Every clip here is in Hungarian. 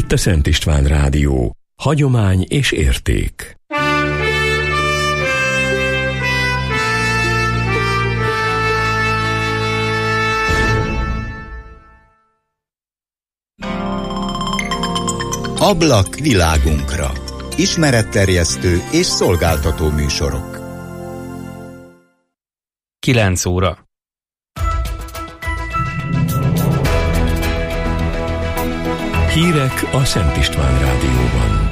Itt a Szent István Rádió. Hagyomány és érték. Ablak világunkra. Ismeretterjesztő és szolgáltató műsorok. 9 óra. Hírek a Szent István Rádióban.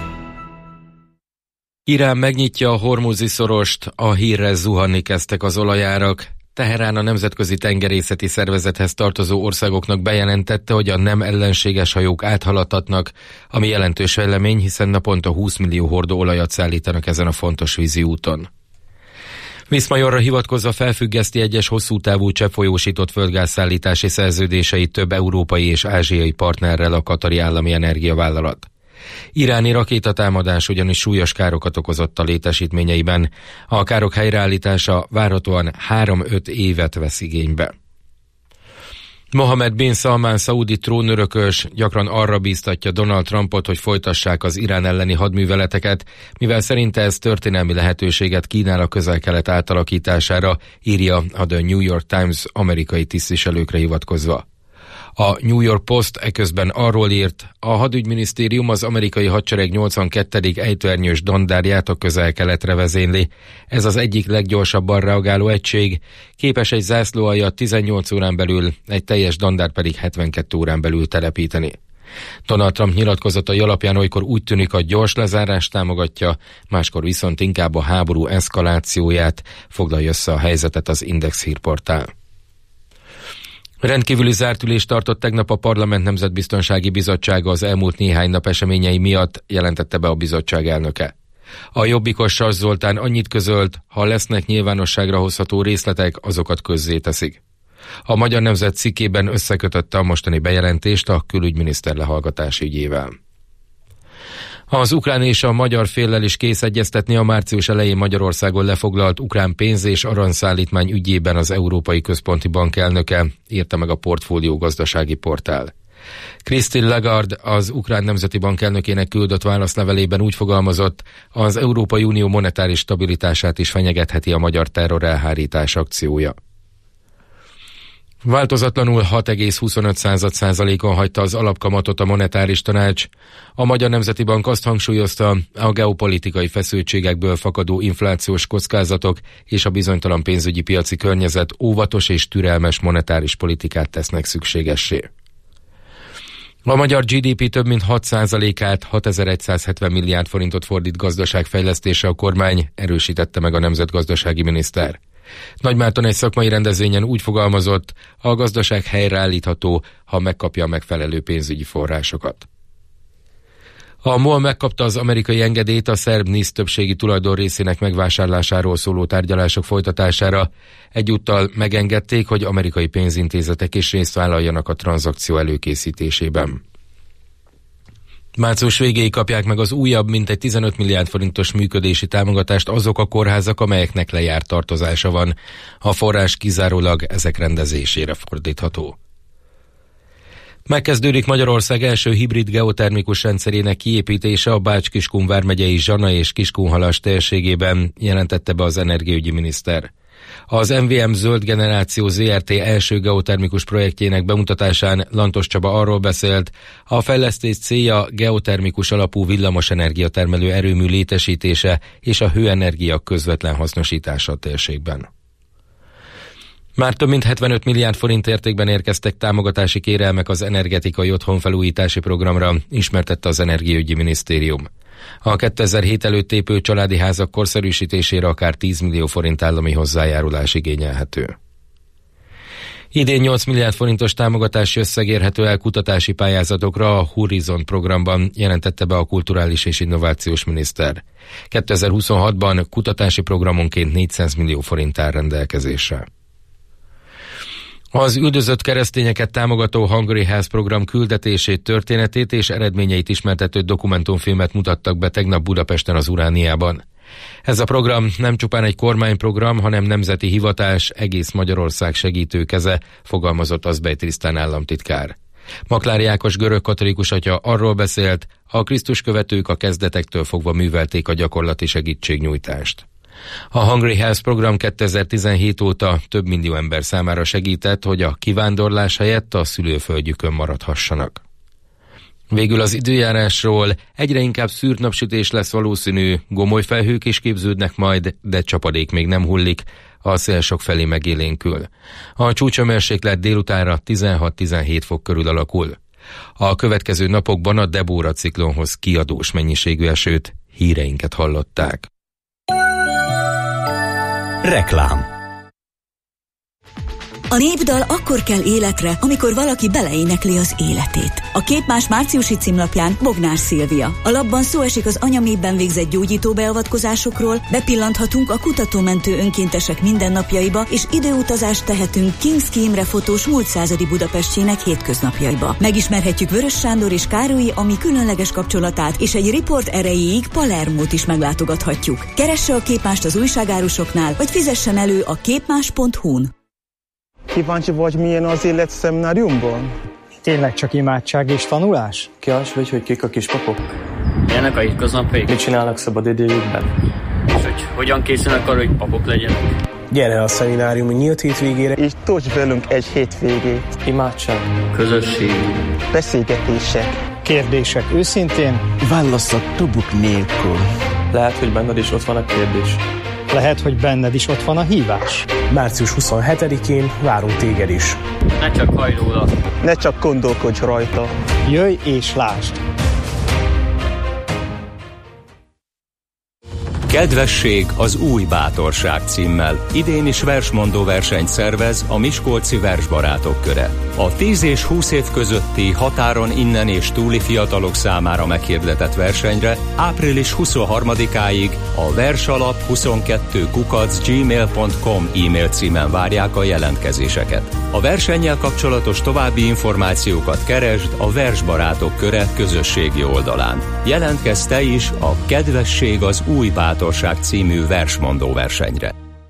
Irán megnyitja a Hormuzi-szorost, a hírrel zuhanni kezdtek az olajárak. Teherán a Nemzetközi Tengerészeti Szervezethez tartozó országoknak bejelentette, hogy a nem ellenséges hajók áthaladhatnak, ami jelentős fejlemény, hiszen naponta 20 millió hordó olajat szállítanak ezen a fontos vízi úton. Viszmajorra hivatkozva felfüggeszti egyes hosszútávú cseppfolyósított földgázszállítási szerződéseit több európai és ázsiai partnerrel a katari állami energiavállalat. Iráni rakétatámadás ugyanis súlyos károkat okozott a létesítményeiben. A károk helyreállítása várhatóan 3-5 évet vesz igénybe. Mohammed bin Salman szaudi trónörökös gyakran arra bíztatja Donald Trumpot, hogy folytassák az Irán elleni hadműveleteket, mivel szerinte ez történelmi lehetőséget kínál a Közel-Kelet átalakítására, írja a The New York Times amerikai tisztviselőkre hivatkozva. A New York Post eközben arról írt, a hadügyminisztérium az amerikai hadsereg 82. ejtőernyős dandárját a Közel-Keletre vezényli. Ez az egyik leggyorsabban reagáló egység, képes egy zászlóaljat 18 órán belül, egy teljes dandár pedig 72 órán belül telepíteni. Donald Trump nyilatkozatai alapján olykor úgy tűnik, a gyors lezárást támogatja, máskor viszont inkább a háború eszkalációját, foglalja össze a helyzetet az Index hírportál. Rendkívüli zárt ülést tartott tegnap a Parlament Nemzetbiztonsági Bizottsága az elmúlt néhány nap eseményei miatt, jelentette be a bizottság elnöke. A jobbikos Sas Zoltán annyit közölt, ha lesznek nyilvánosságra hozható részletek, azokat közzéteszik. A Magyar Nemzet cikkében összekötötte a mostani bejelentést a külügyminiszter lehallgatási ügyével. Az ukrán és a magyar féllel is kész egyeztetni a március elején Magyarországon lefoglalt ukrán pénz- és aranyszállítmány ügyében az Európai Központi Bank elnöke, írta meg a Portfólió gazdasági portál. Christine Lagarde, az Ukrán Nemzeti Bank elnökének küldött válaszlevelében úgy fogalmazott, az Európai Unió monetáris stabilitását is fenyegetheti a magyar terrorelhárítás akciója. Változatlanul 6,25%-on hagyta az alapkamatot a monetáris tanács. A Magyar Nemzeti Bank azt hangsúlyozta, a geopolitikai feszültségekből fakadó inflációs kockázatok és a bizonytalan pénzügyi piaci környezet óvatos és türelmes monetáris politikát tesznek szükségessé. A magyar GDP több mint 6%-át, 6170 milliárd forintot fordít gazdaságfejlesztésre a kormány, erősítette meg a nemzetgazdasági miniszter. Nagymárton egy szakmai rendezvényen úgy fogalmazott, a gazdaság helyreállítható, ha megkapja a megfelelő pénzügyi forrásokat. A MOL megkapta az amerikai engedélyt a szerb NIS többségi tulajdon részének megvásárlásáról szóló tárgyalások folytatására. Egyúttal megengedték, hogy amerikai pénzintézetek is részt vállaljanak a tranzakció előkészítésében. Március végéig kapják meg az újabb, mintegy 15 milliárd forintos működési támogatást azok a kórházak, amelyeknek lejárt tartozása van. A forrás kizárólag ezek rendezésére fordítható. Megkezdődik Magyarország első hibrid geotermikus rendszerének kiépítése a Bács-Kiskun vármegyei Zsana és Kiskunhalas térségében, jelentette be az energiaügyi miniszter. Az MVM Zöld Generáció Zrt. Első geotermikus projektjének bemutatásán Lantos Csaba arról beszélt, a fejlesztés célja geotermikus alapú villamosenergia termelő erőmű létesítése és a hőenergia közvetlen hasznosítása a térségben. Már több mint 75 milliárd forint értékben érkeztek támogatási kérelmek az energetikai otthonfelújítási programra, ismertette az Energiaügyi Minisztérium. A 2007 előtt épült családi házak korszerűsítésére akár 10 millió forint állami hozzájárulás igényelhető. Idén 8 milliárd forintos támogatási összeg érhető el kutatási pályázatokra a Horizon programban, jelentette be a Kulturális és Innovációs Miniszter. 2026-ban kutatási programonként 400 millió forint áll rendelkezésre. Az üldözött keresztényeket támogató Hungary House program küldetését, történetét és eredményeit ismertető dokumentumfilmet mutattak be tegnap Budapesten az Urániában. Ez a program nem csupán egy kormányprogram, hanem nemzeti hivatás, egész Magyarország segítőkeze, fogalmazott Azbej Trisztán államtitkár. Maklári Ákos görögkatolikus atya arról beszélt, a Krisztus követők a kezdetektől fogva művelték a gyakorlati segítségnyújtást. A Hungry Health program 2017 óta több millió ember számára segített, hogy a kivándorlás helyett a szülőföldjükön maradhassanak. Végül az időjárásról: egyre inkább szűrt napsütés lesz valószínű, gomoly felhők is képződnek majd, de csapadék még nem hullik, a szél sokfelé megélénkül. A csúcshőmérséklet délutánra 16-17 fok körül alakul. A következő napokban a Debóra ciklonhoz kiadós mennyiségű esőt, híreinket hallották. Reklám. A népdal akkor kell életre, amikor valaki beleénekli az életét. A Képmás márciusi címlapján Bognár Szilvia. A lapban szó esik az anyaméhben végzett gyógyító beavatkozásokról, bepillanthatunk a kutatómentő önkéntesek mindennapjaiba, és időutazást tehetünk King's Imre fotós múlt századi Budapestjének hétköznapjaiba. Megismerhetjük Vörös Sándor és Károlyi Ami különleges kapcsolatát, és egy riport erejéig Palermót is meglátogathatjuk. Keresse a Képmást az újságárusoknál, vagy fizessen elő a képmás.hu-n. Kíváncsi vagy, milyen az élet szemináriumban? Tényleg csak imádság és tanulás? Kíváncsi vagy, hogy kik a kispapok? Milyenek a hétköznapjaik? Mit csinálnak szabadidejükben? És hogy hogyan készülnek arra, hogy papok legyenek? Gyere a szemináriumi nyílt hétvégére, És tölts velünk egy hétvégét. Imádság, Közösség, beszélgetések, Kérdések őszintén, válaszok nélkül. lehet, hogy benned is ott van a kérdés. lehet, hogy benned is ott van a hívás. Március 27-én várunk téged is. ne csak hajj róla. ne csak gondolkodj rajta. Jöjj és lásd! Kedvesség az új bátorság címmel idén is versmondó versenyt szervez a Miskolci Versbarátok Köre. A 10 és 20 év közötti határon innen és túli fiatalok számára meghirdetett versenyre április 23-áig a versalap22@gmail.com e-mail címen várják a jelentkezéseket. A versennyel kapcsolatos további információkat keresd a Versbarátok Köre közösségi oldalán. Jelentkezz te is a Kedvesség az új bátorság című versmondó versenyre.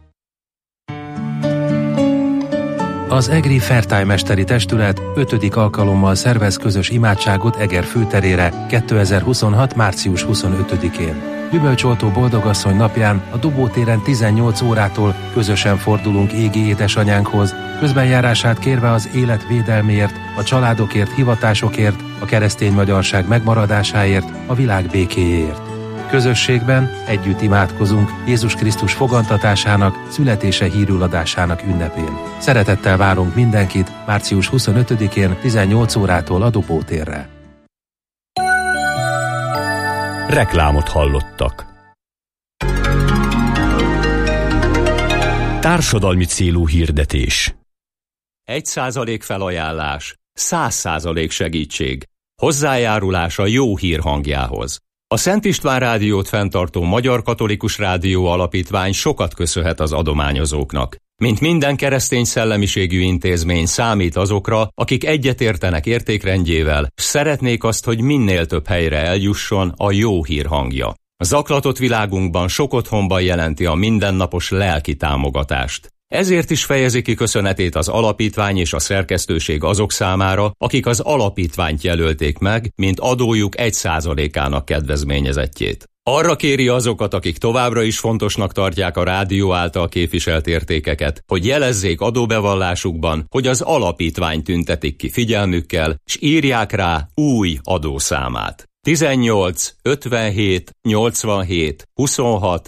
Az Egri Fertály Mesteri Testület 5. alkalommal szervez közös imádságot Eger főterére 2026. március 25-én. Gyümölcsoltó Boldogasszony napján a Dobótéren 18 órától közösen fordulunk égi édesanyánkhoz, közbenjárását kérve az élet védelméért, a családokért, hivatásokért, a keresztény magyarság megmaradásáért, a világ békéjéért. Közösségben együtt imádkozunk Jézus Krisztus fogantatásának, születése hírüladásának ünnepén. Szeretettel várunk mindenkit március 25-én 18 órától a Dobótérre. Reklámot hallottak. Társadalmi célú hirdetés. 1% felajánlás, 100% segítség. Hozzájárulás a jó hír hangjához. A Szent István Rádiót fenntartó Magyar Katolikus Rádió Alapítvány sokat köszönhet az adományozóknak. Mint minden keresztény szellemiségű intézmény számít azokra, akik egyetértenek értékrendjével, s szeretnék azt, hogy minél több helyre eljusson a jó hír hangja. A zaklatott világunkban sok otthonban jelenti a mindennapos lelki támogatást. Ezért is fejezi ki köszönetét az alapítvány és a szerkesztőség azok számára, akik az alapítványt jelölték meg, mint adójuk 1%-ának kedvezményezettjét. Arra kéri azokat, akik továbbra is fontosnak tartják a rádió által képviselt értékeket, hogy jelezzék adóbevallásukban, hogy az alapítvány tüntetik ki figyelmükkel, s írják rá új adószámát. 18 57 87 26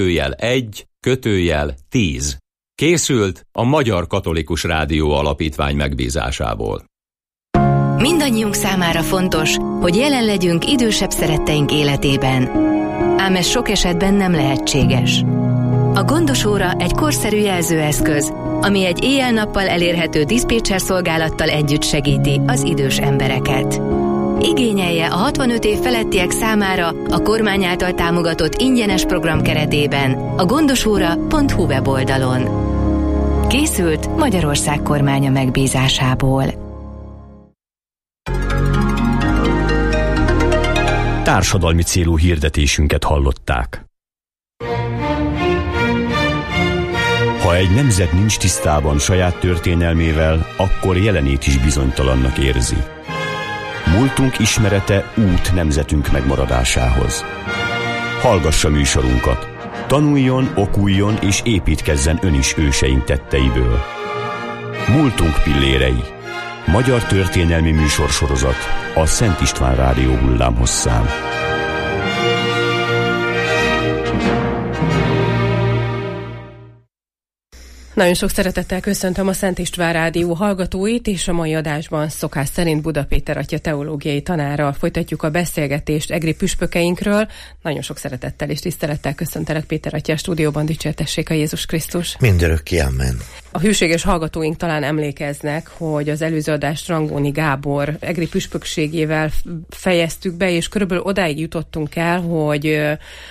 /1 /10. Készült a Magyar Katolikus Rádió Alapítvány megbízásából. Mindannyiunk számára fontos, hogy jelen legyünk idősebb szeretteink életében. Ám ez sok esetben nem lehetséges. A gondos óra egy korszerű jelzőeszköz, ami egy éjjel-nappal elérhető diszpécser szolgálattal együtt segíti az idős embereket. Igényelje a 65 év felettiek számára a kormány által támogatott ingyenes program keretében a gondosóra.hu weboldalon. Készült Magyarország kormánya megbízásából. Társadalmi célú hirdetésünket hallották. Ha egy nemzet nincs tisztában saját történelmével, akkor jelenét is bizonytalannak érzi. Múltunk ismerete út nemzetünk megmaradásához. Hallgassa műsorunkat. Tanuljon, okuljon és építkezzen ön is őseink tetteiből. Múltunk pillérei. Magyar történelmi műsorsorozat a Szent István Rádió hullámhosszán. Nagyon sok szeretettel köszöntöm a Szent István Rádió hallgatóit, és a mai adásban szokás szerint Buda Péter atya teológiai tanárral folytatjuk a beszélgetést egri püspökeinkről. Nagyon sok szeretettel és tisztelettel köszöntelek, Péter atya, a stúdióban. Dicsértessék a Jézus Krisztus. Mindörökké, amen. A hűséges hallgatóink talán emlékeznek, hogy az előző adást Rangóni Gábor egri püspökségével fejeztük be, és körülbelül odáig jutottunk el, hogy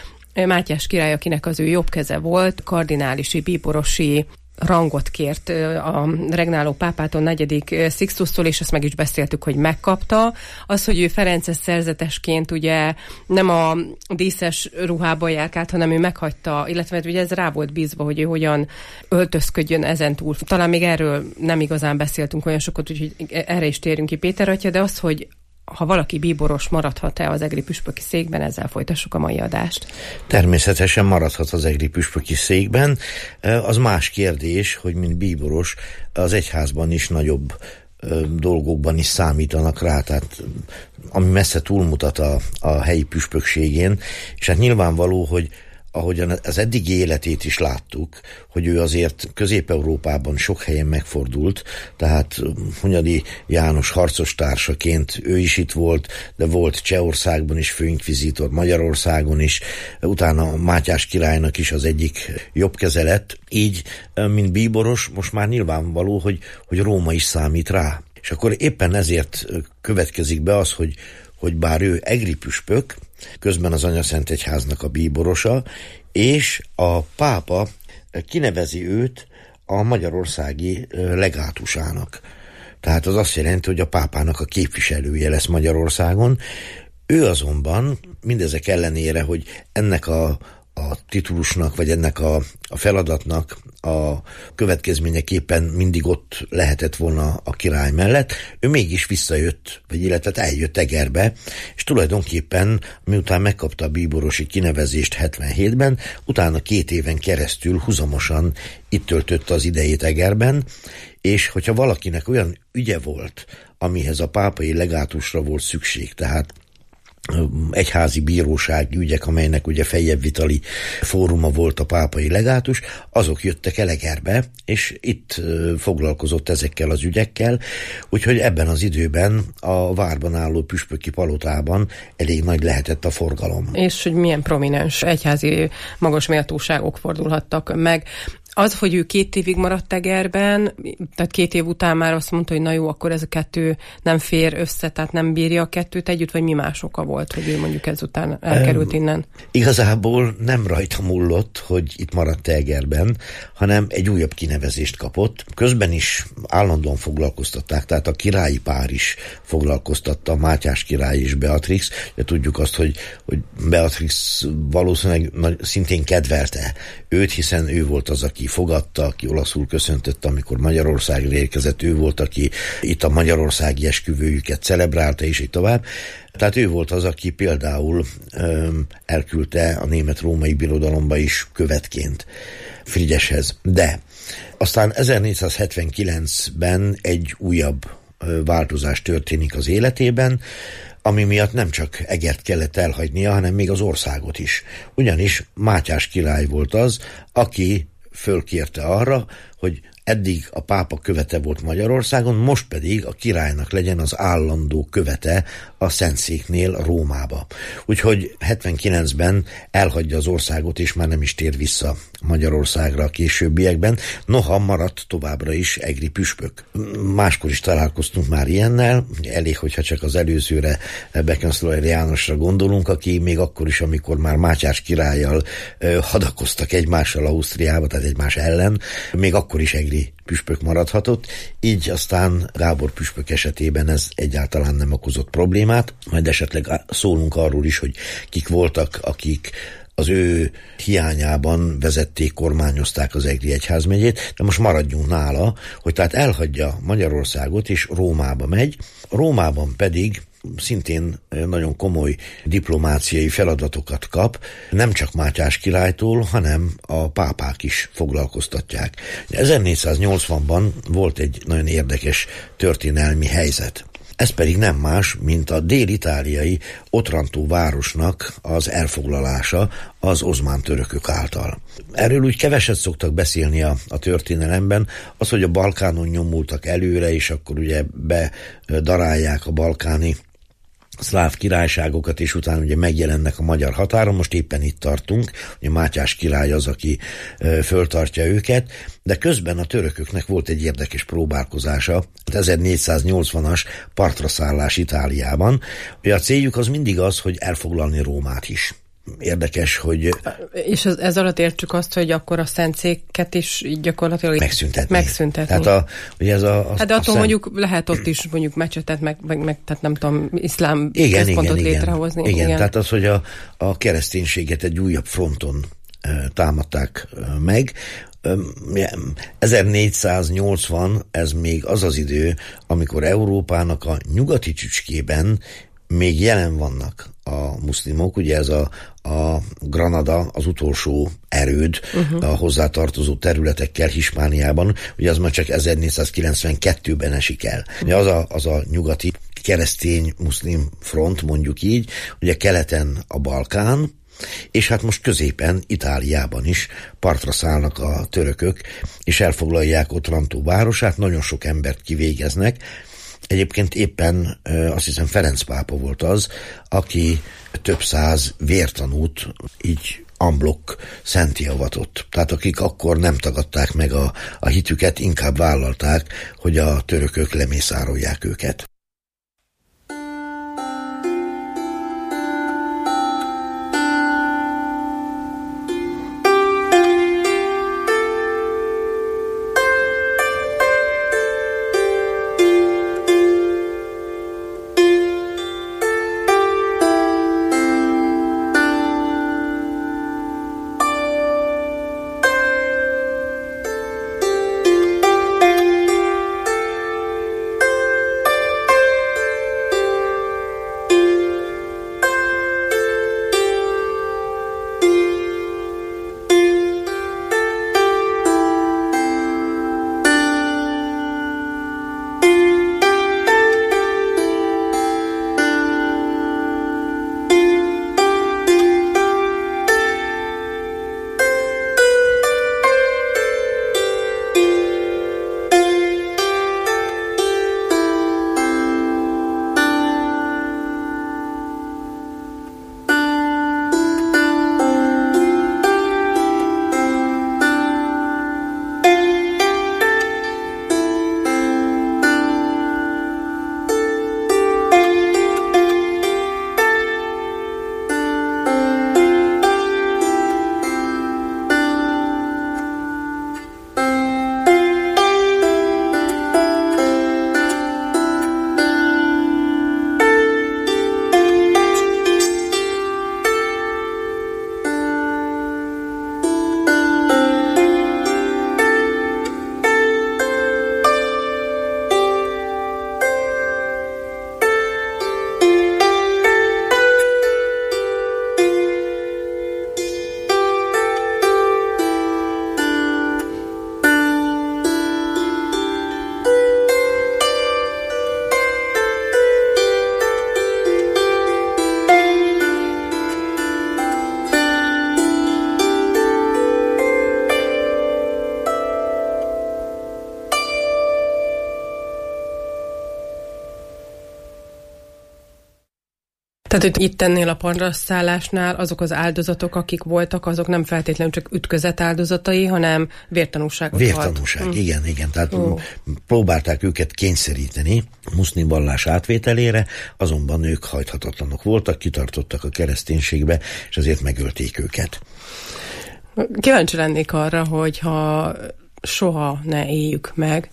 Mátyás király, akinek az ő jobb keze volt, kardinálisi, bíborosi rangot kért a regnáló pápától, 4. Sixtustól, és ezt meg is beszéltük, hogy megkapta. Az, hogy ő ferences szerzetesként ugye nem a díszes ruhába járkált, hanem ő meghagyta, illetve ugye ez rá volt bízva, hogy ő hogyan öltözködjön ezentúl. Talán még erről nem igazán beszéltünk olyan sokat, úgyhogy erre is térjünk ki, Péter atya, de az, hogy ha valaki bíboros, maradhat-e az egri püspöki székben, ezzel folytassuk a mai adást. Természetesen maradhat az egri püspöki székben. Az más kérdés, hogy mint bíboros az egyházban is nagyobb dolgokban is számítanak rá, tehát ami messze túlmutat a helyi püspökségén, és hát nyilvánvaló, hogy ahogyan az eddigi életét is láttuk, hogy ő azért Közép-Európában sok helyen megfordult, tehát Hunyadi János harcostársaként ő is itt volt, de volt Csehországban is főinkvizitor, Magyarországon is, utána Mátyás királynak is az egyik jobbkeze lett, így, mint bíboros, most már nyilvánvaló, hogy Róma is számít rá. És akkor éppen ezért következik be az, hogy bár ő egri püspök, közben az Anyaszentegyháznak a bíborosa, és a pápa kinevezi őt a magyarországi legátusának. Tehát az azt jelenti, hogy a pápának a képviselője lesz Magyarországon. Ő azonban mindezek ellenére, hogy ennek a titulusnak, vagy ennek a feladatnak a következményeképpen mindig ott lehetett volna a király mellett, ő mégis visszajött, vagy illetve eljött Egerbe, és tulajdonképpen miután megkapta a bíborosi kinevezést 77-ben, utána 2 éven keresztül huzamosan itt töltötte az idejét Egerben, és hogyha valakinek olyan ügye volt, amihez a pápai legátusra volt szükség, tehát egyházi bírósági ügyek, amelynek ugye feljebb-vitali fóruma volt a pápai legátus, azok jöttek el Egerbe, és itt foglalkozott ezekkel az ügyekkel, úgyhogy ebben az időben a várban álló püspöki palotában elég nagy lehetett a forgalom. És hogy milyen prominens egyházi magas méltóságok fordulhattak meg. Az, hogy ő 2 évig maradt Egerben, tehát 2 év után már azt mondta, hogy na jó, akkor ez a 2 nem fér össze, tehát nem bírja a 2 együtt, vagy mi más oka volt, hogy ő mondjuk ezután elkerült innen? Igazából nem rajta múlott, hogy itt maradt Egerben, hanem egy újabb kinevezést kapott. Közben is állandóan foglalkoztatták, tehát a királyi pár is foglalkoztatta, Mátyás király és Beatrix. De tudjuk azt, hogy Beatrix valószínűleg szintén kedvelte őt, hiszen ő volt az, aki fogadta, aki olaszul köszöntötte, amikor Magyarországra érkezett, ő volt, aki itt a magyarországi esküvőjüket celebrálta, és így tovább. Tehát ő volt az, aki például elküldte a német-római birodalomba is követként Frigyeshez. De aztán 1479-ben egy újabb változás történik az életében, ami miatt nem csak Egert kellett elhagynia, hanem még az országot is. Ugyanis Mátyás király volt az, aki fölkérte arra, hogy eddig a pápa követe volt Magyarországon, most pedig a királynak legyen az állandó követe a Szentszéknél Rómába. Úgyhogy 79-ben elhagyja az országot, és már nem is tér vissza Magyarországra a későbbiekben, noha maradt továbbra is egri püspök. Máskor is találkoztunk már ilyennel, elég, hogyha csak az előzőre, Beckenszloer Jánosra gondolunk, aki még akkor is, amikor már Mátyás királlyal hadakoztak egymással Ausztriába, tehát egymás ellen, még akkor is egri püspök maradhatott, így aztán Gábor püspök esetében ez egyáltalán nem okozott problémát, majd esetleg szólunk arról is, hogy kik voltak, akik az ő hiányában vezették, kormányozták az egri egyházmegyét, de most maradjunk nála, hogy tehát elhagyja Magyarországot és Rómába megy, Rómában pedig szintén nagyon komoly diplomáciai feladatokat kap, nem csak Mátyás királytól, hanem a pápák is foglalkoztatják. 1480-ban volt egy nagyon érdekes történelmi helyzet. Ez pedig nem más, mint a dél-itáliai Otranto városnak az elfoglalása az oszmán törökök által. Erről úgy keveset szoktak beszélni a történelemben, az, hogy a Balkánon nyomultak előre, és akkor ugye bedarálják a balkáni szláv királyságokat, és utána ugye megjelennek a magyar határon, most éppen itt tartunk, ugye Mátyás király az, aki föltartja őket, de közben a törököknek volt egy érdekes próbálkozása, 1480-as partraszállás Itáliában. Ugye a céljuk az mindig az, hogy elfoglalni Rómát is. Érdekes, hogy... És ez alatt értsük azt, hogy akkor a szentszéket is gyakorlatilag megszüntetni. Tehát ugye ez hát de attól mondjuk lehet ott is mondjuk mecsetet, meg tehát nem tudom, iszlám központot létrehozni. Igen, tehát az, hogy a kereszténységet egy újabb fronton támadták meg. 1480, ez még az az idő, amikor Európának a nyugati csücskében még jelen vannak a muszlimok, ugye ez a Granada, az utolsó erőd a hozzátartozó területekkel Hispániában, ugye az már csak 1492-ben esik el. Az a nyugati keresztény-muszlim front, mondjuk így, ugye keleten a Balkán, és hát most középen, Itáliában is partra szállnak a törökök, és elfoglalják Otranto városát, nagyon sok embert kivégeznek. Egyébként éppen azt hiszem Ferenc pápa volt az, aki több száz vértanút így en bloc szentté avatott. Tehát akik akkor nem tagadták meg a hitüket, inkább vállalták, hogy a törökök lemészárolják őket. Tehát itt ennél a partraszállásnál azok az áldozatok, akik voltak, azok nem feltétlenül csak ütközet áldozatai, hanem vértanúságot Vértanúság, igen. Tehát próbálták őket kényszeríteni muszlim vallás átvételére, azonban ők hajthatatlanok voltak, kitartottak a kereszténységbe, és azért megölték őket. Kíváncsi lennék arra, hogy ha soha ne éljük meg,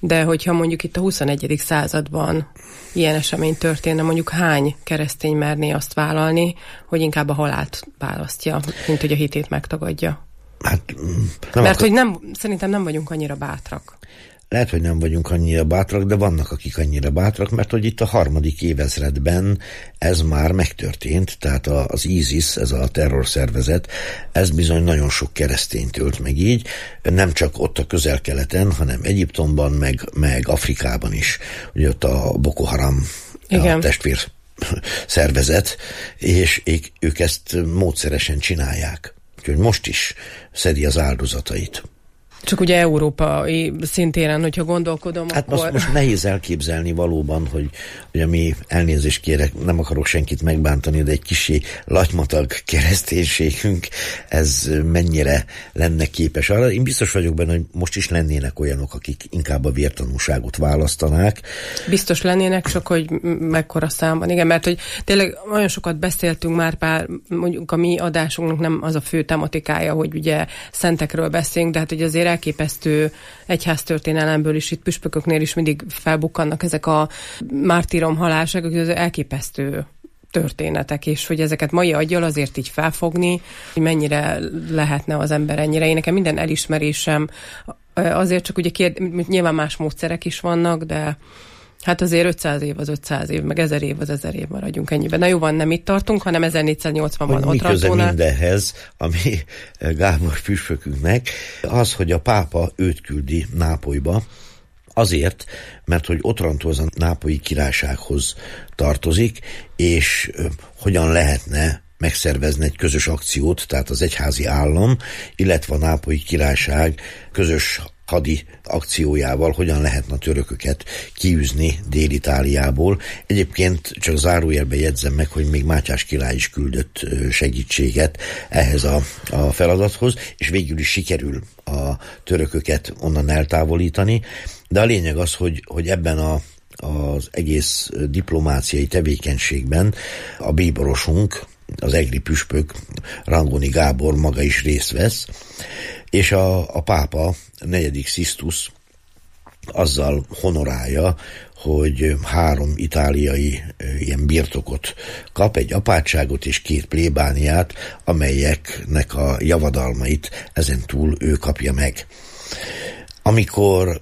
De hogyha mondjuk itt a 21. században ilyen esemény történne, mondjuk hány keresztény merné azt vállalni, hogy inkább a halált választja, mint hogy a hitét megtagadja? Hát, mert hogy szerintem nem vagyunk annyira bátrak. Lehet, hogy nem vagyunk annyira bátrak, de vannak, akik annyira bátrak, mert hogy itt a 3. évezredben ez már megtörtént, tehát az ISIS, ez a terrorszervezet, ez bizony nagyon sok keresztényt ölt meg így, nem csak ott a Közel-Keleten, hanem Egyiptomban, meg Afrikában is. Ugye ott a Boko Haram, a testvér szervezet, és ők ezt módszeresen csinálják. Úgyhogy most is szedi az áldozatait. Csak ugye európai szintéren, hogyha gondolkodom, hát akkor... most nehéz elképzelni valóban, hogy ami elnézést kérek, nem akarok senkit megbántani, de egy kicsi latymatag kereszténységünk, ez mennyire lenne képes arra. Én biztos vagyok benne, hogy most is lennének olyanok, akik inkább a vértanúságot választanák. Biztos lennének, csak hogy mekkora számban. Igen, mert hogy tényleg olyan sokat beszéltünk már, mondjuk a mi adásunknak nem az a fő tematikája, hogy ugye szentekről beszélünk, de hát hogy azért elképesztő egyháztörténelemből is, itt püspököknél is mindig felbukkannak ezek a mártírom halálságok, az elképesztő történetek, és hogy ezeket mai aggyal azért így felfogni, hogy mennyire lehetne az ember ennyire. Én nekem minden elismerésem azért csak ugye nyilván más módszerek is vannak, de hát azért 500 év az 500 év, meg 1000 év az 1000 év, maradjunk ennyiben. Na jó, van, nem itt tartunk, hanem 1480-ban ott Otrantónál. Mindenhez, ami Gábor püspökünknek, az, hogy a pápa őt küldi Nápolyba, azért, mert hogy Otrantó az a nápolyi királysághoz tartozik, és hogyan lehetne megszervezni egy közös akciót, tehát az egyházi állam, illetve a nápolyi királyság közös hadi akciójával hogyan lehetne a törököket kiűzni Dél-Itáliából. Egyébként csak zárójelbe jegyzem meg, hogy még Mátyás király is küldött segítséget ehhez a feladathoz, és végül is sikerül a törököket onnan eltávolítani. De a lényeg az, hogy ebben az egész diplomáciai tevékenységben a bíborosunk, az egri püspök, Rangoni Gábor maga is részt vesz, és a pápa, 4. Sixtus azzal honorálja, hogy 3 itáliai ilyen birtokot kap, egy apátságot és 2 plébániát, amelyeknek a javadalmait ezentúl ő kapja meg. Amikor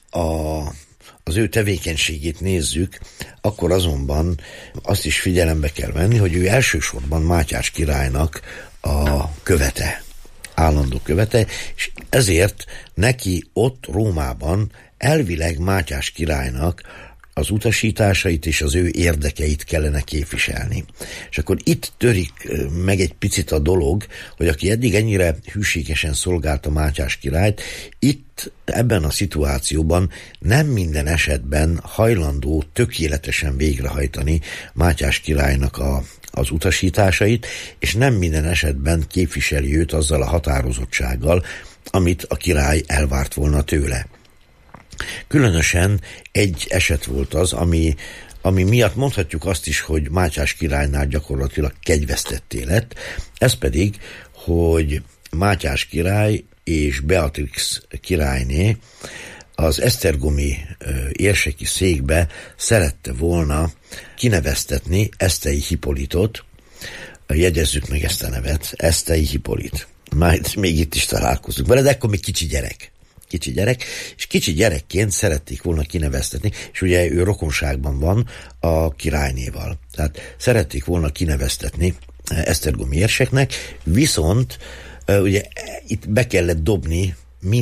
az ő tevékenységét nézzük, akkor azonban azt is figyelembe kell venni, hogy ő elsősorban Mátyás királynak a követe, állandó követe, és ezért neki ott Rómában elvileg Mátyás királynak az utasításait és az ő érdekeit kellene képviselni. És akkor itt törik meg egy picit a dolog, hogy aki eddig ennyire hűségesen szolgálta Mátyás királyt, itt ebben a szituációban nem minden esetben hajlandó tökéletesen végrehajtani Mátyás királynak az utasításait, és nem minden esetben képviseli őt azzal a határozottsággal, amit a király elvárt volna tőle. Különösen egy eset volt az, ami miatt mondhatjuk azt is, hogy Mátyás királynál gyakorlatilag kegyvesztetté lett, ez pedig, hogy Mátyás király és Beatrix királyné az esztergomi érseki székbe szerette volna kineveztetni Esztei Hippolytot, jegyezzük meg ezt a nevet, Esztei Hippolyt. Majd még itt is találkozunk vele, de akkor még kicsi gyerek, és kicsi gyerekként szerették volna kineveztetni, és ugye ő rokonságban van a királynéval. Tehát szerették volna kineveztetni esztergomi érseknek, viszont ugye itt be kellett dobni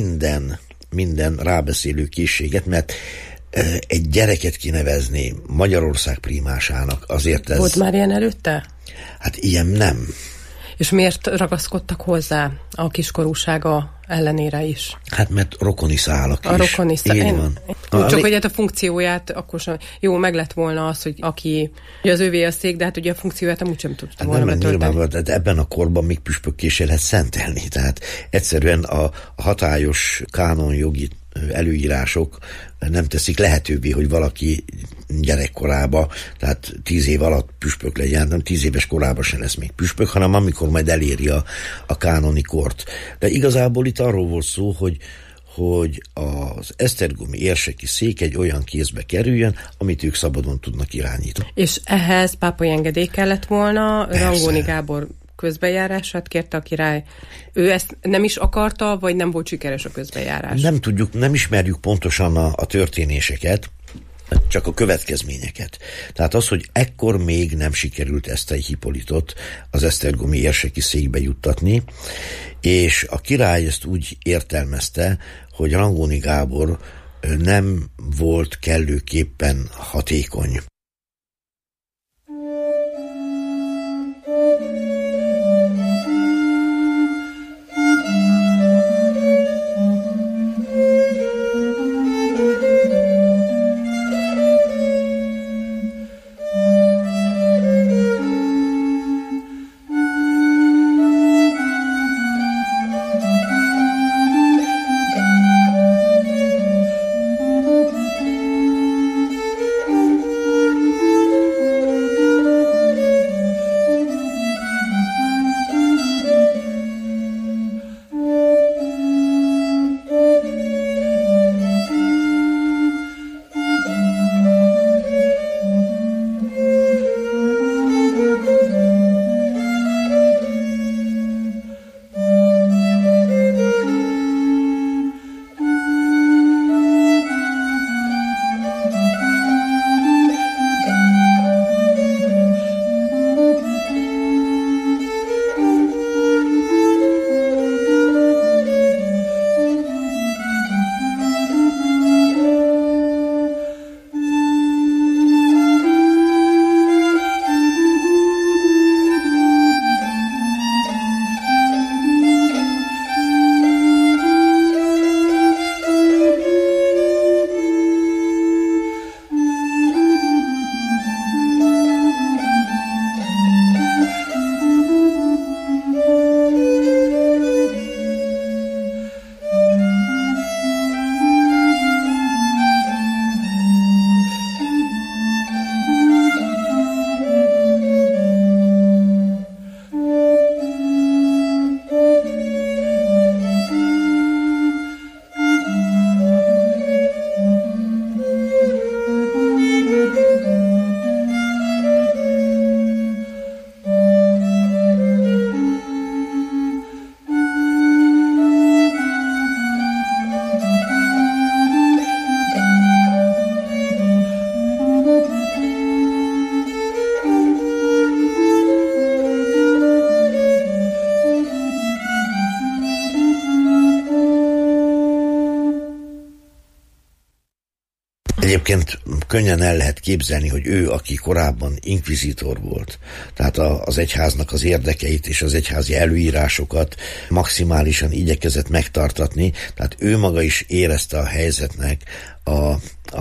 minden rábeszélő készséget, mert egy gyereket kinevezni Magyarország primásának, azért ez... Volt már ilyen előtte? Hát ilyen nem. És miért ragaszkodtak hozzá a kiskorúsága ellenére is? Hát mert rokoni szálak is. A rokoni szálak. Csak hogy hát a funkcióját akkor sem... Jó, meg lett volna az, hogy aki... Ugye az ővé a szék, de hát ugye a funkcióját amúgy sem tudta volna betölteni. De ebben a korban még püspökké lehet szentelni. Tehát egyszerűen a hatályos kánonjogi előírások nem teszik lehetővé, hogy valaki gyerekkorába, tehát 10 év alatt püspök legyen, nem 10 éves korában sem lesz még püspök, hanem amikor majd eléri a kánoni kort. De igazából itt arról volt szó, hogy az esztergomi érseki szék egy olyan kézbe kerüljön, amit ők szabadon tudnak irányítani. És ehhez pápai engedély kellett volna, persze. Rangóni Gábor közbejárását kérte a király. Ő ezt nem is akarta, vagy nem volt sikeres a közbejárás? Nem tudjuk, nem ismerjük pontosan a történéseket, csak a következményeket. Tehát az, hogy ekkor még nem sikerült Eszter Hippolytot az esztergomi érseki székbe juttatni, és a király ezt úgy értelmezte, hogy Rangóni Gábor nem volt kellőképpen hatékony. Egyébként könnyen el lehet képzelni, hogy ő, aki korábban inkvizitor volt, tehát az egyháznak az érdekeit és az egyházi előírásokat maximálisan igyekezett megtartatni, tehát ő maga is érezte a helyzetnek a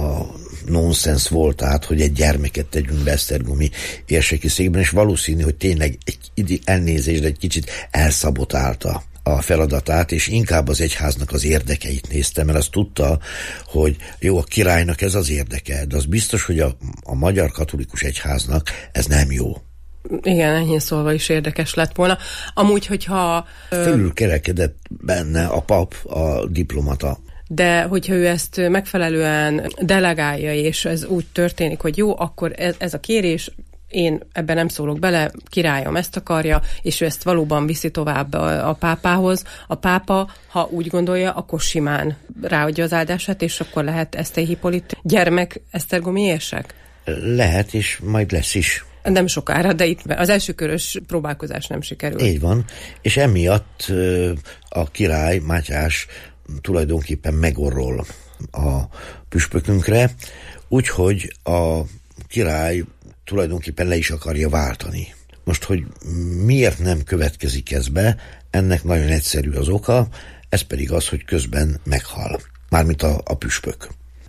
nonsens voltát, hogy egy gyermeket tegyünk be esztergomi érseki székben, és valószínű, hogy tényleg elnézést, egy kicsit elszabotálta a feladatát, és inkább az egyháznak az érdekeit nézte, mert azt tudta, hogy jó, a királynak ez az érdeke, de az biztos, hogy a magyar katolikus egyháznak ez nem jó. Igen, enyhén szólva is érdekes lett volna. Amúgy, hogyha... Fölülkerekedett benne a pap, a diplomata. De hogyha ő ezt megfelelően delegálja, és ez úgy történik, hogy jó, akkor ez a kérés, én ebben nem szólok bele, királyom ezt akarja, és ő ezt valóban viszi tovább a pápához. A pápa, ha úgy gondolja, akkor simán ráadja az áldását, és akkor lehet Eszter Hippolyt gyermek esztergomi érsek? Lehet, és majd lesz is. Nem sokára, de itt az első körös próbálkozás nem sikerül. Így van, és emiatt a király Mátyás tulajdonképpen megorrol a püspökünkre, úgyhogy a király tulajdonképpen le is akarja váltani. Most, hogy miért nem következik ez be, ennek nagyon egyszerű az oka, ez pedig az, hogy közben meghal. Mármint a püspök.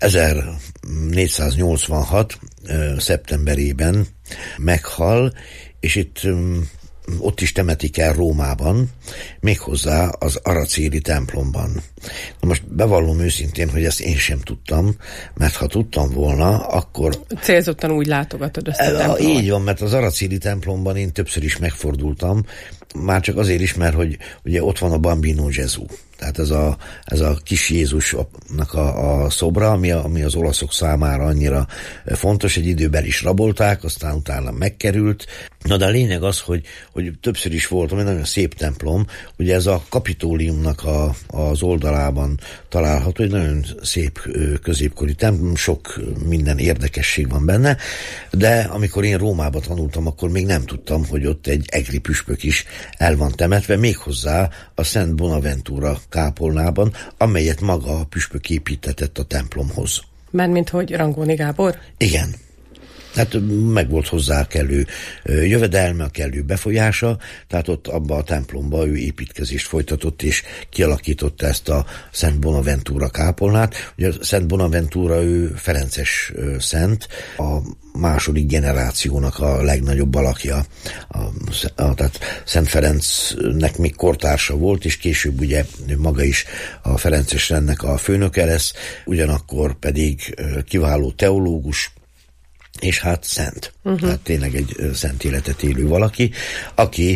1486. szeptemberében meghal, és ott is temetik el Rómában, méghozzá az aracéli templomban. Na most bevallom őszintén, hogy ezt én sem tudtam, mert ha tudtam volna, akkor... Célzottan úgy látogatod ezt a templomot. Így van, mert az aracéli templomban én többször is megfordultam, már csak azért is, mert hogy ugye ott van a Bambino Gesù. Tehát ez a kis Jézusnak a szobra, ami az olaszok számára annyira fontos, egy időben is rabolták, aztán utána megkerült. Na de a lényeg az, hogy többször is volt, ami nagyon szép templom, ugye ez a Kapitóliumnak az oldalában található, egy nagyon szép középkori templom, sok minden érdekesség van benne, de amikor én Rómába tanultam, akkor még nem tudtam, hogy ott egy egri püspök is el van temetve, méghozzá a Szent Bonaventura kápolnában, amelyet maga a püspök építetett a templomhoz. Mármint, hogy Rangóni Gábor? Igen. Hát meg volt hozzá kellő jövedelme, kellő befolyása, tehát ott abba a templomba ő építkezést folytatott, és kialakította ezt a Szent Bonaventura kápolnát. Ugye a Szent Bonaventura ő ferences szent, a második generációnak a legnagyobb alakja. Tehát Szent Ferencnek még kortársa volt, és később ugye maga is a ferences rendnek a főnöke lesz, ugyanakkor pedig kiváló teológus, és hát szent. Tehát tényleg egy szent életet élő valaki, aki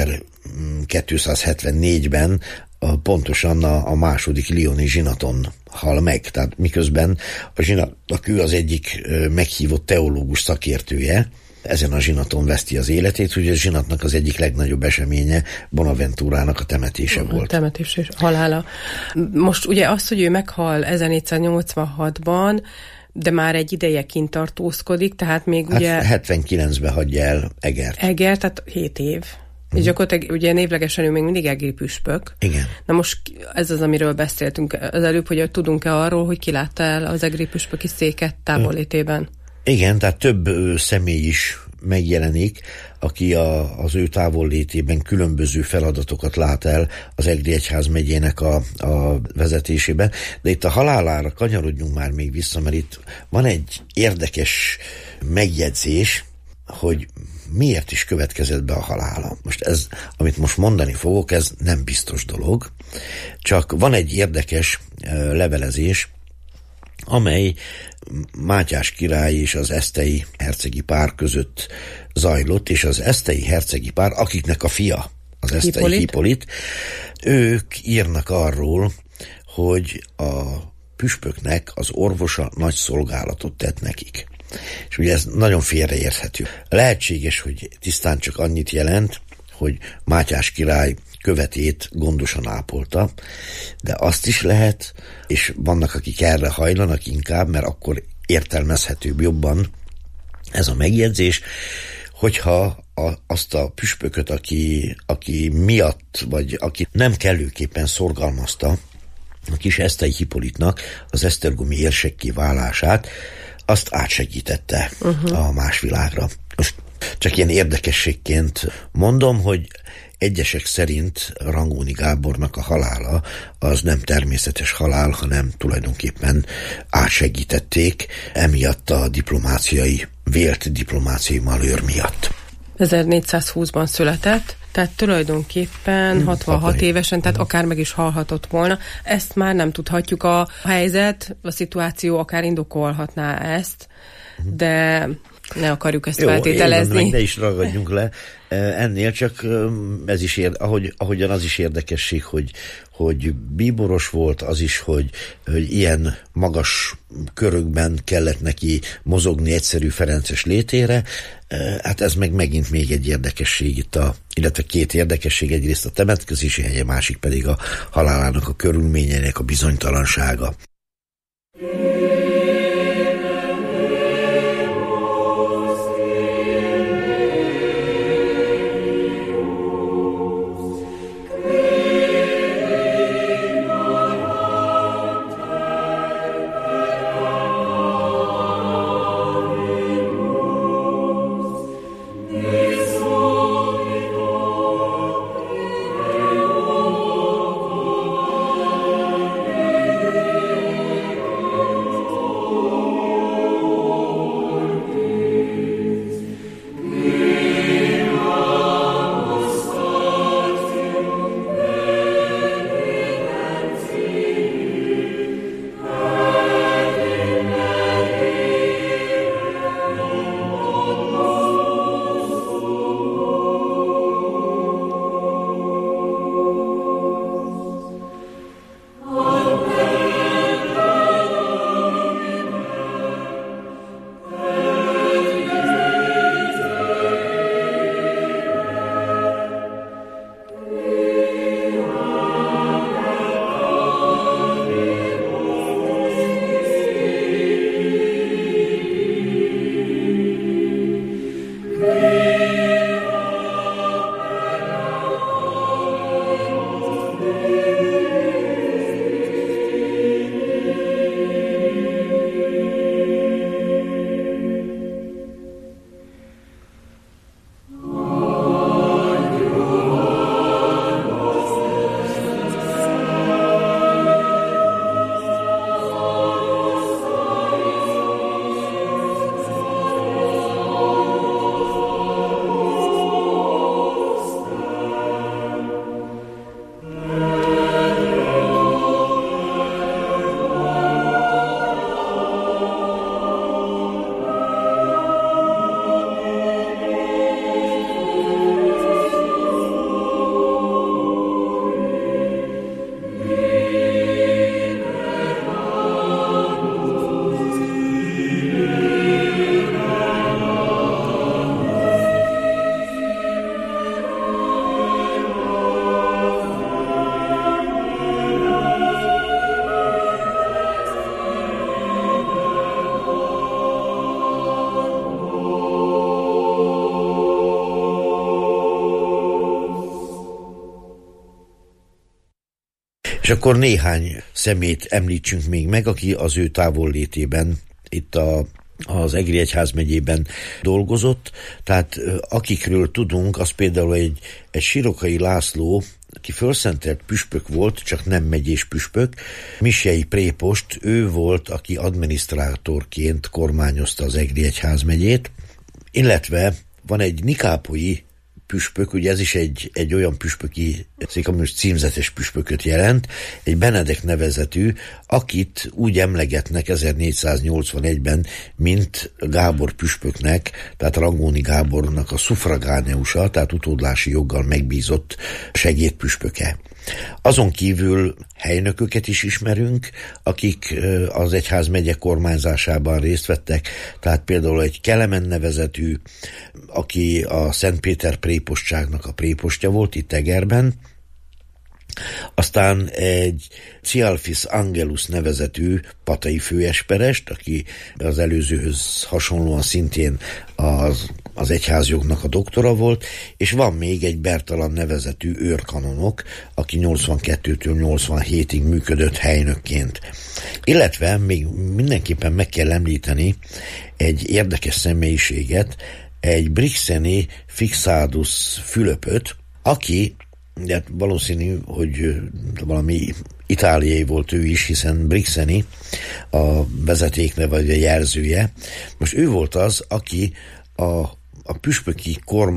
1274-ben pontosan a második lyoni zsinaton hal meg. Tehát miközben a zsinatnak ő az egyik meghívott teológus szakértője, ezen a zsinaton veszti az életét, ugye a zsinatnak az egyik legnagyobb eseménye Bonaventurának a temetése volt. A temetés és halála. Most ugye az, hogy ő meghal 1486-ban, de már egy ideje kint tartózkodik, tehát még ugye... 79-ben hagyja el Egert. Egert, tehát 7 év. És gyakorlatilag ugye névlegesen ő még mindig egri püspök. Igen. Na most ez az, amiről beszéltünk az előbb, hogy tudunk-e arról, hogy ki látta el az egri püspöki széket távollétében? Igen, tehát több személy is megjelenik, aki az ő távollétében különböző feladatokat lát el az Egri Egyházmegyének a vezetésében. De itt a halálára kanyarodjunk már még vissza, mert itt van egy érdekes megjegyzés, hogy miért is következett be a halála. Most ez, amit most mondani fogok, ez nem biztos dolog, csak van egy érdekes levelezés, amely Mátyás király és az esztei hercegi pár között zajlott, és az esztei hercegi pár, akiknek a fia az esztei Hippolit, ők írnak arról, hogy a püspöknek az orvosa nagy szolgálatot tett nekik. És ugye ez nagyon félreérthető. Lehetséges, hogy tisztán csak annyit jelent, hogy Mátyás király követét gondosan ápolta, de azt is lehet, és vannak, akik erre hajlanak inkább, mert akkor értelmezhetőbb jobban ez a megjegyzés, hogyha azt a püspököt, aki miatt, vagy aki nem kellőképpen szorgalmazta a kis esztei Hippolitnak az esztergomi érsekké válását, azt átsegítette a más világra. Most csak ilyen érdekességként mondom, hogy egyesek szerint Rangóni Gábornak a halála az nem természetes halál, hanem tulajdonképpen átsegítették emiatt a vélt diplomáciai malőr miatt. 1420-ban született, tehát tulajdonképpen 66 évesen, tehát akár meg is halhatott volna. Ezt már nem tudhatjuk, a helyzet, a szituáció akár indokolhatná ezt, de ne akarjuk ezt feltételezni. Jó, ne is ragadjunk le. Ennél csak ez is ahogyan az is érdekesség, hogy bíboros volt, az is, hogy ilyen magas körökben kellett neki mozogni egyszerű ferences létére. Hát ez megint még egy érdekesség illetve két érdekesség, egyrészt a temetkezési helye, másik pedig a halálának a körülményeinek a bizonytalansága. És akkor néhány szemét említsünk még meg, aki az ő távollétében itt az Egri egyházmegyében dolgozott. Tehát akikről tudunk, az például egy Sirokai László, aki fölszentelt püspök volt, csak nem megyés püspök, Misei prépost, ő volt, aki adminisztrátorként kormányozta az Egri egyházmegyét, illetve van egy nikápolyi püspök, ugye ez is egy olyan püspöki, ami most címzetes püspököt jelent, egy Benedek nevezetű, akit úgy emlegetnek 1481-ben, mint Gábor püspöknek, tehát Rangóni Gábornak a suffragáneusa, tehát utódlási joggal megbízott segédpüspöke. Azon kívül helynököket is ismerünk, akik az egyházmegye kormányzásában részt vettek, tehát például egy Kelemen nevezetű, aki a Szentpéter prépostságnak a prépostja volt itt Egerben, aztán egy Cialfis Angelus nevezetű patai főesperest, aki az előzőhöz hasonlóan szintén az egyházjognak a doktora volt, és van még egy Bertalan nevezetű őrkanonok, aki 82-től 87-ig működött helynökként. Illetve még mindenképpen meg kell említeni egy érdekes személyiséget, egy Brixeni Fixádus Fülöpöt, aki, de valószínű, hogy valami itáliai volt ő is, hiszen Brixeni a vezetékneve vagy a jelzője. Most ő volt az, aki a püspöki